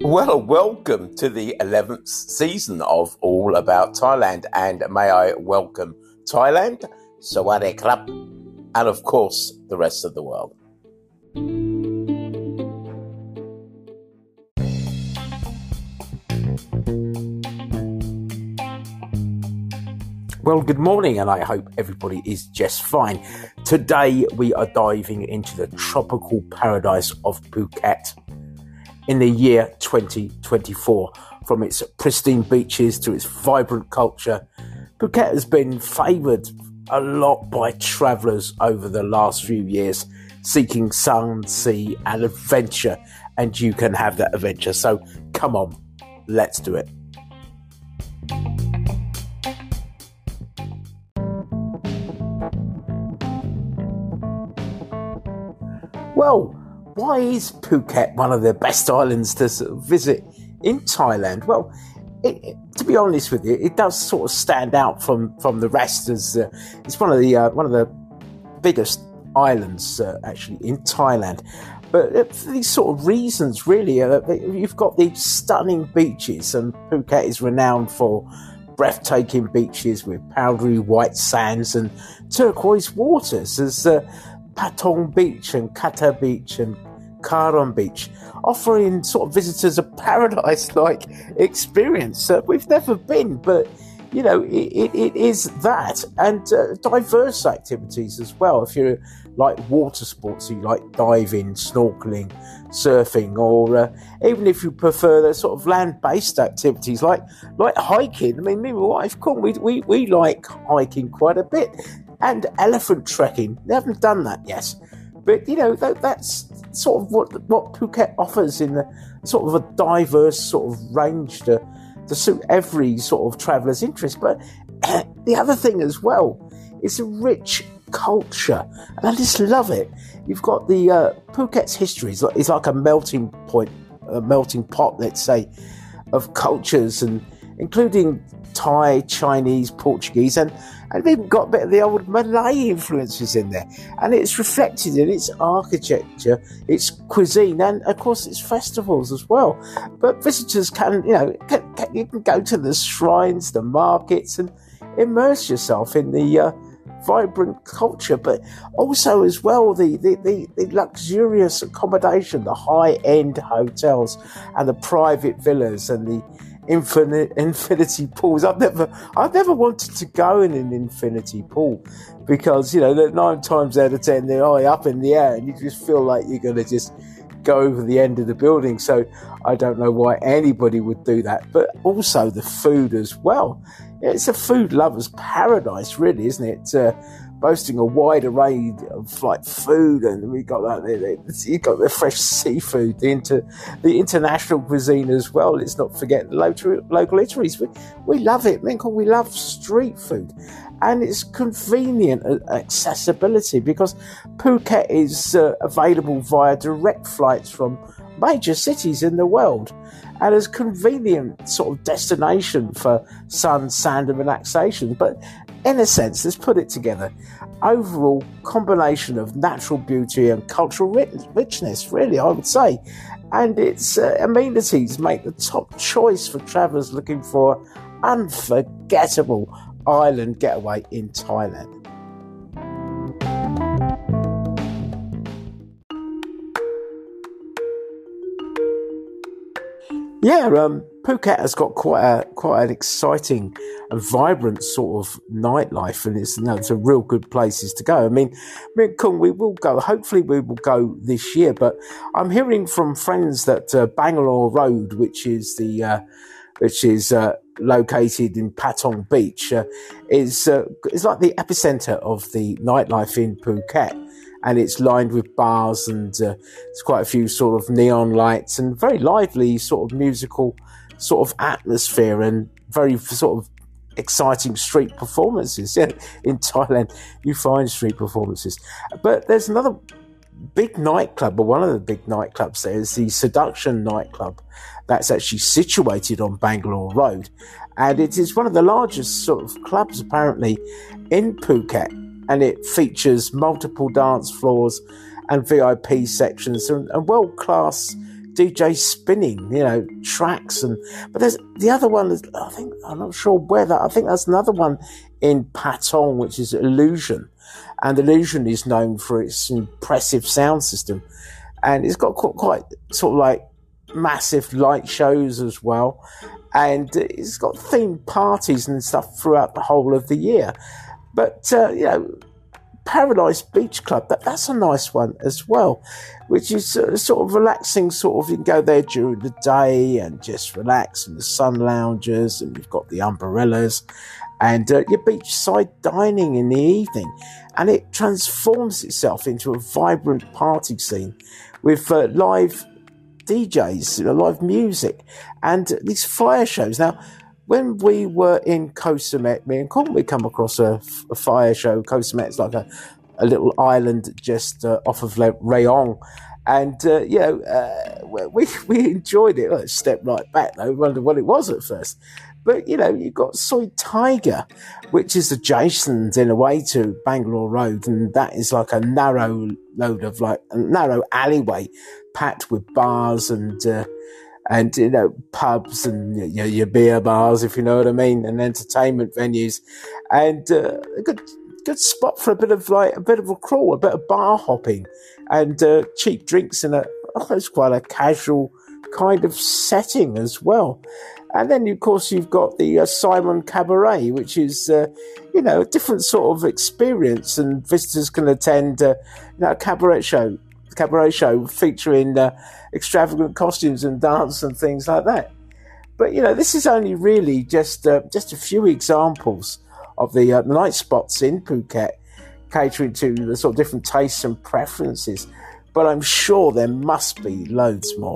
Well, welcome to the 11th season of All About Thailand, and may I welcome Thailand, Sawadee Krap, and of course the rest of the world. Well, good morning, and I hope everybody is just fine. Today we are diving into the tropical paradise of Phuket in the year 2024. From its pristine beaches to its vibrant culture, Phuket has been favoured a lot by travellers over the last few years, seeking sun, sea and adventure, and you can have that adventure. So come on, let's do it. Well, why is Phuket one of the best islands to visit in Thailand? Well, to be honest with you, it does sort of stand out from the rest as it's one of the biggest islands actually in Thailand. But for these sort of reasons, really, you've got these stunning beaches, and Phuket is renowned for breathtaking beaches with powdery white sands and turquoise waters. There's Patong Beach and Kata Beach and Karon Beach, offering sort of visitors a paradise-like experience. We've never been, but you know, it is that, and diverse activities as well. If you like water sports, you like diving, snorkeling, surfing, or even if you prefer the sort of land-based activities like hiking. I mean, me and my wife, we like hiking quite a bit, and elephant trekking. They haven't done that yet, but you know, that's sort of what Phuket offers in the sort of a diverse sort of range to suit every sort of traveller's interest. But the other thing as well is a rich culture, and I just love it. You've got the Phuket's history is like a melting pot, let's say, of cultures, and including Thai, Chinese, Portuguese, and they've even got a bit of the old Malay influences in there, and it's reflected in its architecture, its cuisine, and of course its festivals as well. But visitors can you can go to the shrines, the markets, and immerse yourself in the vibrant culture, but also as well the luxurious accommodation, the high-end hotels, and the private villas, and the infinity pools. I've never wanted to go in an infinity pool, because you know that 9 times out of 10 they're high up in the air, and you just feel like you're going to just go over the end of the building. So I don't know why anybody would do that. But also the food as well. It's a food lover's paradise, really, isn't it? Boasting a wide array of like food, and we got that. You got the fresh seafood, the international cuisine as well. Let's not forget local eateries. We love it, we love street food, and it's convenient accessibility, because Phuket is available via direct flights from major cities in the world, and as convenient sort of destination for sun, sand and relaxation. But in a sense, let's put it together, overall combination of natural beauty and cultural richness, really, I would say. And its amenities make the top choice for travellers looking for unforgettable island getaway in Thailand. Yeah, Phuket has got quite an exciting and vibrant sort of nightlife, and it's a real good places to go. I mean, Kung, we will go. Hopefully, we will go this year. But I'm hearing from friends that Bangalore Road, which is located in Patong Beach, is like the epicenter of the nightlife in Phuket. And it's lined with bars, and there's quite a few sort of neon lights and very lively sort of musical sort of atmosphere, and very sort of exciting street performances. Yeah, in Thailand, you find street performances. But there's another big nightclub, or one of the big nightclubs there, is the Seduction nightclub that's actually situated on Bangalore Road. And it is one of the largest sort of clubs, apparently, in Phuket. And it features multiple dance floors and VIP sections, and world-class DJ spinning, tracks. But there's the other one, I'm not sure whether, I think there's another one in Patong, which is Illusion. And Illusion is known for its impressive sound system. And it's got quite sort of like massive light shows as well. And it's got themed parties and stuff throughout the whole of the year. But, Paradise Beach Club, that's a nice one as well, which is sort of relaxing, you can go there during the day and just relax in the sun lounges, and you've got the umbrellas and your beachside dining in the evening, and it transforms itself into a vibrant party scene with live DJs, live music, and these fire shows. Now, when we were in Koh Samet, me and Con, we come across a fire show. Koh Samet's like a little island just off of Rayong. And, we enjoyed it. Well, stepped right back, though. We wondered what it was at first. But, you've got Soi Tiger, which is adjacent in a way to Bangalore Road. And that is like a narrow alleyway packed with bars and pubs and your beer bars, if you know what I mean, and entertainment venues, and a good spot for a bit of a crawl, a bit of bar hopping, and cheap drinks in it's quite a casual kind of setting as well. And then, of course, you've got the Simon Cabaret, which is a different sort of experience, and visitors can attend a cabaret show featuring extravagant costumes and dance and things like that. But this is only really just a few examples of the night spots in Phuket, catering to the sort of different tastes and preferences. But I'm sure there must be loads more.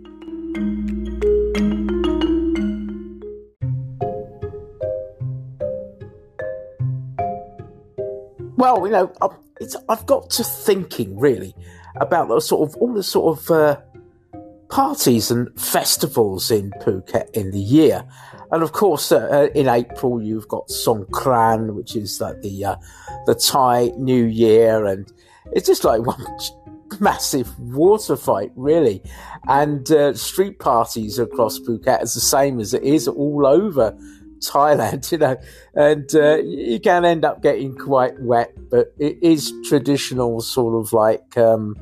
Well, I've got to thinking really about all the sort of parties and festivals in Phuket in the year. And of course, in April, you've got Songkran, which is like the Thai New Year. And it's just like one massive water fight, really. And street parties across Phuket is the same as it is all over Thailand, and you can end up getting quite wet, but it is traditional sort of like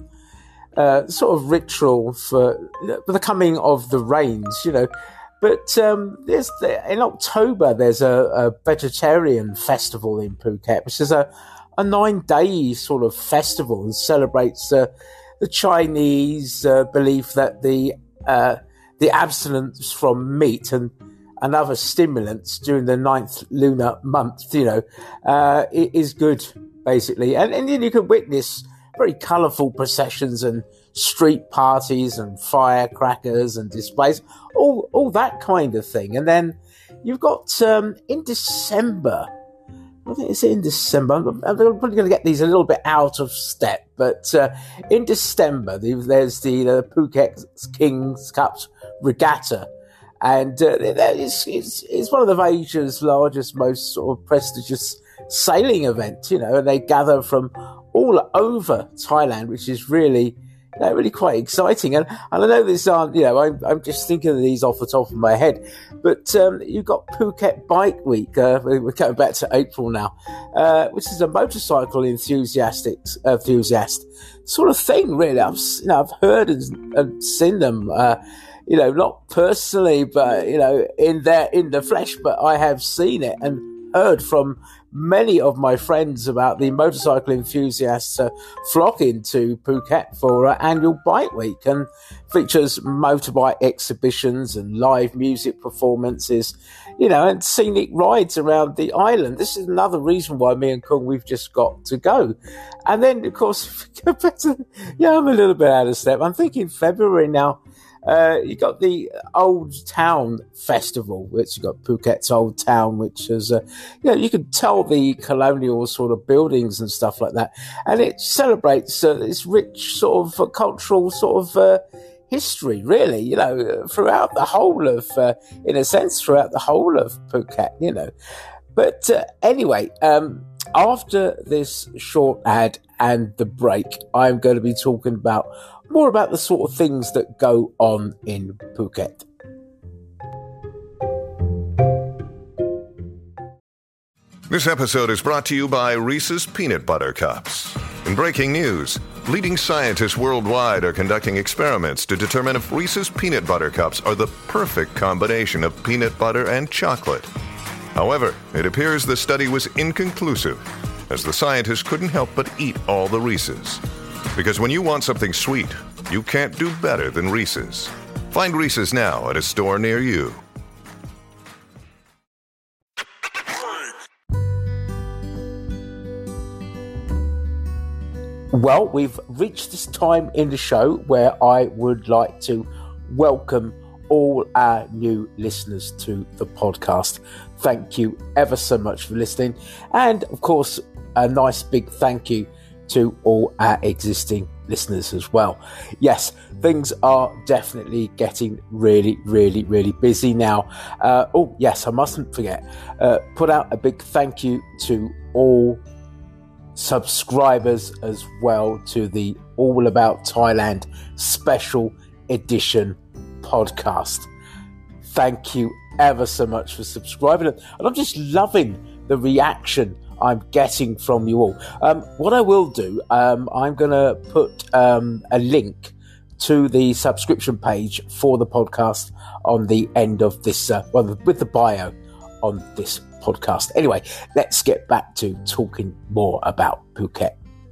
sort of ritual for the coming of the rains, But in October there's a vegetarian festival in Phuket, which is a 9-day sort of festival and celebrates the Chinese belief that the abstinence from meat and other stimulants during the 9th lunar month, it is good, basically. And then you can witness very colourful processions and street parties and firecrackers and displays, all that kind of thing. And then you've got, in December, I think it's in December, I'm probably going to get these a little bit out of step, but in December, there's the Phuket Kings Cup Regatta. And it's one of the Asia's largest, most sort of prestigious sailing events, and they gather from all over Thailand, which is really quite exciting. And I know these aren't, I'm just thinking of these off the top of my head, but you've got Phuket Bike Week. We're going back to April now, which is a motorcycle enthusiast sort of thing, really. I've heard and seen them. Not personally, but, in the flesh, but I have seen it and heard from many of my friends about the motorcycle enthusiasts flocking to Phuket for annual Bike Week, and features motorbike exhibitions and live music performances, and scenic rides around the island. This is another reason why me and Kung, we've just got to go. And then, of course, I'm a little bit out of step. I'm thinking February now. You got the Old Town Festival, which you got Phuket's Old Town, which is, you can tell the colonial sort of buildings and stuff like that. And it celebrates this rich sort of cultural sort of history, really, throughout the whole of, in a sense, throughout the whole of Phuket, But anyway, After this short ad and the break, I'm going to be talking more about the sort of things that go on in Phuket. This episode is brought to you by Reese's Peanut Butter Cups. In breaking news, leading scientists worldwide are conducting experiments to determine if Reese's Peanut Butter Cups are the perfect combination of peanut butter and chocolate. However, it appears the study was inconclusive, as the scientists couldn't help but eat all the Reese's. Because when you want something sweet, you can't do better than Reese's. Find Reese's now at a store near you. Well, we've reached this time in the show where I would like to welcome all our new listeners to the podcast. Thank you ever so much for listening. And of course, a nice big thank you to all our existing listeners as well. Yes, things are definitely getting really, really, really busy now. Oh, yes, I mustn't forget, put out a big thank you to all subscribers as well to the All About Thailand special edition podcast. Thank you ever so much for subscribing, and I'm just loving the reaction I'm getting from you all. What I will do, I'm going to put a link to the subscription page for the podcast on the end of this, with the bio on this podcast. Anyway, let's get back to talking more about Phuket.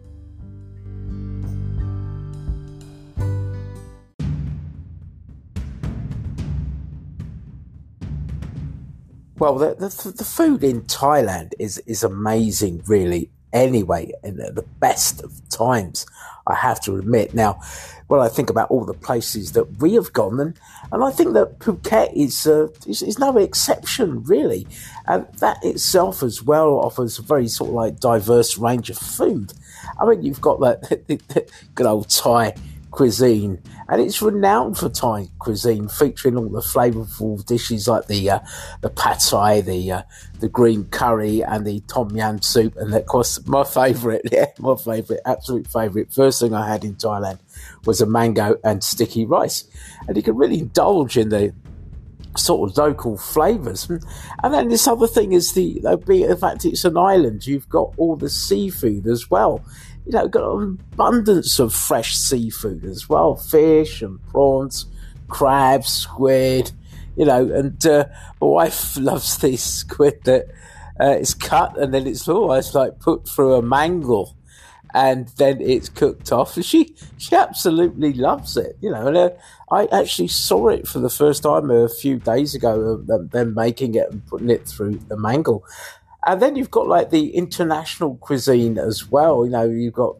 Well, the food in Thailand is amazing, really. Anyway, in the best of times, I have to admit. Now, when I think about all the places that we have gone, and I think that Phuket is no exception, really. And that itself as well offers a very sort of like diverse range of food. I mean, you've got the good old Thai cuisine, and it's renowned for Thai cuisine, featuring all the flavourful dishes like the pad thai, the green curry, and the tom yam soup. And of course, my favourite, absolute favourite, first thing I had in Thailand was a mango and sticky rice, and you can really indulge in the sort of local flavours. And then this other thing is the fact it's an island, you've got all the seafood as well. You know, got an abundance of fresh seafood as well, fish and prawns, crabs, squid, you know, and my wife loves this squid that it's cut and then it's almost like put through a mangle and then it's cooked off. And she absolutely loves it, you know. And I actually saw it for the first time a few days ago, them making it and putting it through the mangle. And then you've got like the international cuisine as well. You know, you've got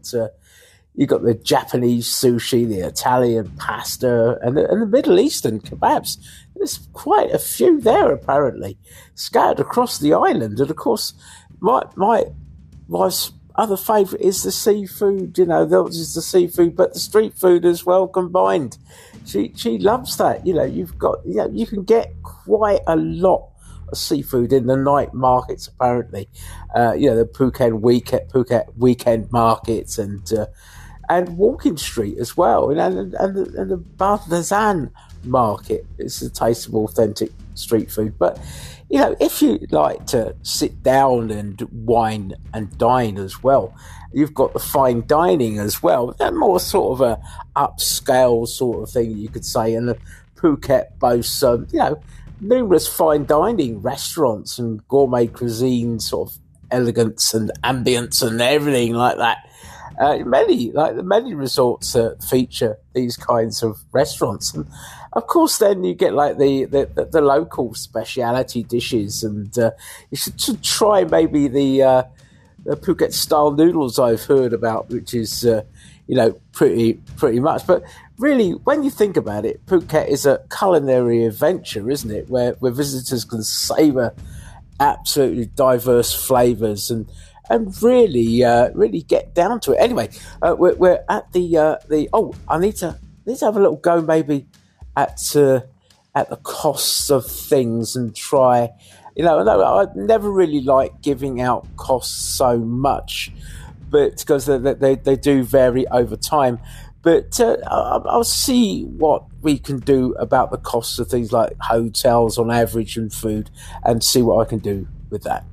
the Japanese sushi, the Italian pasta, and the Middle Eastern kebabs. There's quite a few there apparently, scattered across the island. And of course, my wife's other favourite is the seafood. You know, that is the seafood, but the street food as well combined. She loves that. You know, you can get quite a lot of seafood in the night markets apparently. The Phuket weekend markets and Walking Street as well, and the Bathazan market. It's a taste of authentic street food. But you know, if you like to sit down and wine and dine as well, you've got the fine dining as well. They're more sort of a upscale sort of thing, you could say. And the Phuket boasts, numerous fine dining restaurants and gourmet cuisine, sort of elegance and ambience and everything like that. Many resorts feature these kinds of restaurants, and of course, then you get like the local speciality dishes, and you should try maybe the Phuket style noodles I've heard about, which is pretty much. But really, when you think about it, Phuket is a culinary adventure, isn't it? Where visitors can savour absolutely diverse flavours and really get down to it. Anyway, we're at I need to have a little go maybe at the costs of things and try I never really like giving out costs so much, but because they do vary over time. But I'll see what we can do about the costs of things like hotels on average and food, and see what I can do with that.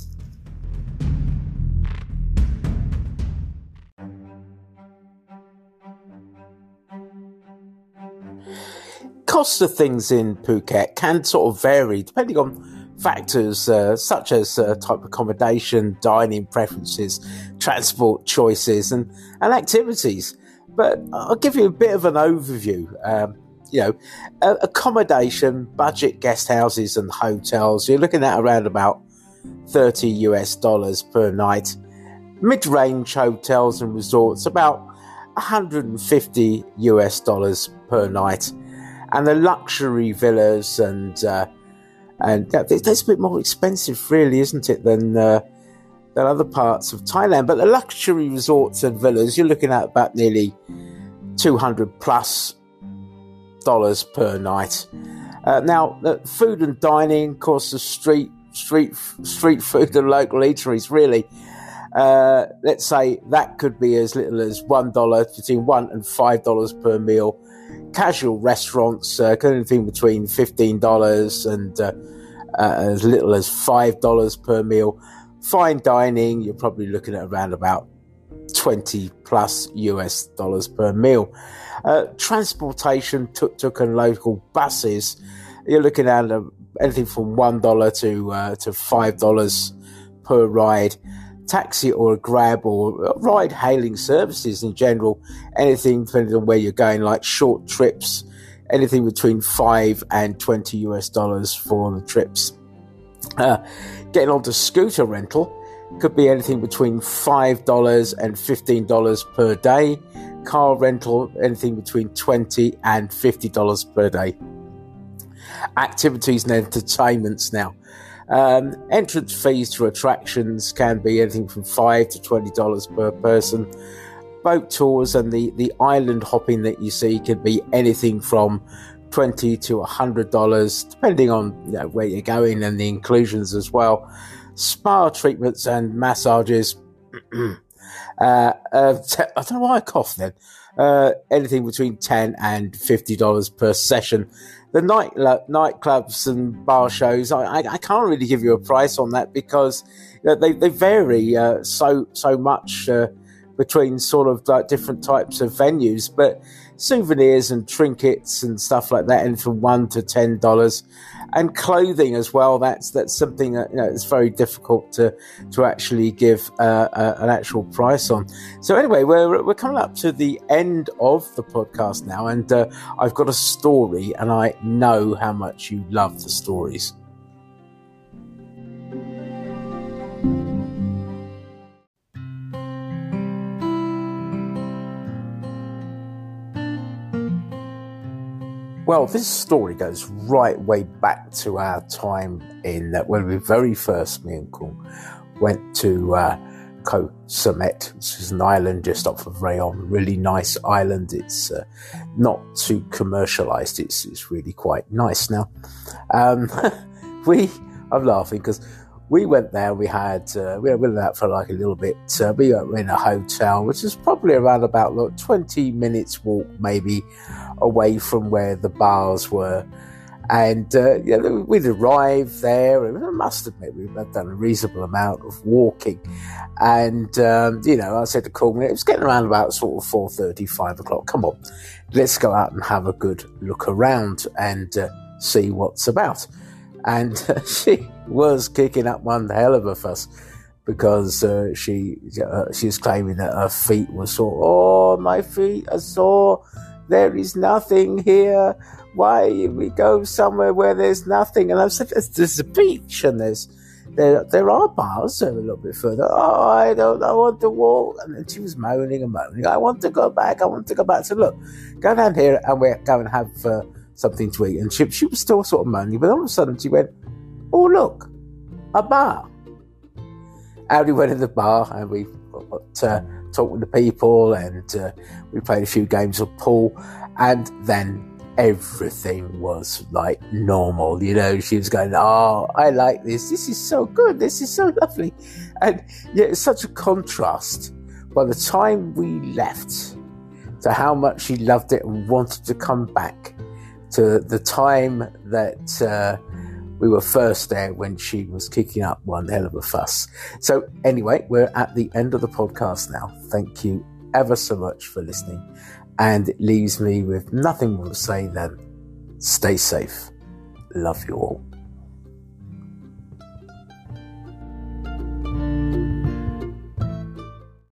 Costs of things in Phuket can sort of vary depending on factors such as type of accommodation, dining preferences, transport choices, and activities. But I'll give you a bit of an overview. Accommodation, budget guest houses and hotels, you're looking at around about $30 per night. Mid-range hotels and resorts, about $150 per night. And the luxury villas and that's a bit more expensive, really, isn't it, than other parts of Thailand? But the luxury resorts and villas, you're looking at about nearly $200+ per night. Now, food and dining, of course, the street food and local eateries, really. Let's say that could be as little as $1, between $1 and $5 per meal. Casual restaurants, anything between $15 and as little as $5 per meal. Fine dining, you're probably looking at around about $20+ per meal. Transportation, tuk-tuk and local buses, you're looking at anything from $1 to $5 per ride. Taxi or a Grab or ride-hailing services in general, anything depending on where you're going, like short trips, anything between $5 and $20 for the trips. Getting onto scooter rental could be anything between $5 and $15 per day. Car rental, anything between $20 and $50 per day. Activities and entertainments now. Entrance fees to attractions can be anything from $5 to $20 per person. Boat tours and the island hopping that you see can be anything from $20 to $100, depending on where you're going and the inclusions as well. Spa treatments and massages. I don't know why I coughed then. Anything between $10 and $50 per session. The nightclubs and bar shows, I can't really give you a price on that because they vary so much between sort of like different types of venues. But souvenirs and trinkets and stuff like that, and from $1 to $10, and clothing as well. That's something that it's very difficult to actually give an actual price on. So anyway, we're coming up to the end of the podcast now, and I've got a story, and I know how much you love the stories. Well, this story goes right way back to our time in when we very first, me and Kung, went to Koh Samet, which is an island just off of Rayon. Really nice island. It's not too commercialised. It's really quite nice. Now, I'm laughing because we went there. We went out for like a little bit. We were in a hotel, which is probably around about 20 minutes walk, maybe, away from where the bars were. And we'd arrived there, and I must admit we'd done a reasonable amount of walking. And I said to Coleman, it was getting around about sort of 4:30, 5 o'clock. Come on, let's go out and have a good look around and see what's about. And she was kicking up one hell of a fuss because she was claiming that her feet were sore. Oh, my feet are sore. There is nothing here. Why we go somewhere where there's nothing? And I said, there's a beach and there are bars a little bit further. Oh, I want to walk. And then she was moaning and moaning. I want to go back. So look, go down here and we'll go and have something to eat. And she was still sort of moaning, but all of a sudden she went, oh, look, a bar. And we went in the bar and we talked with the people, and we played a few games of pool, and then everything was like normal. You know, she was going, "Oh, I like this. This is so good. This is so lovely." And yeah, it's such a contrast. By the time we left, to how much she loved it and wanted to come back, to the time that we were first there when she was kicking up one hell of a fuss. So anyway, we're at the end of the podcast now. Thank you ever so much for listening. And it leaves me with nothing more to say than stay safe. Love you all.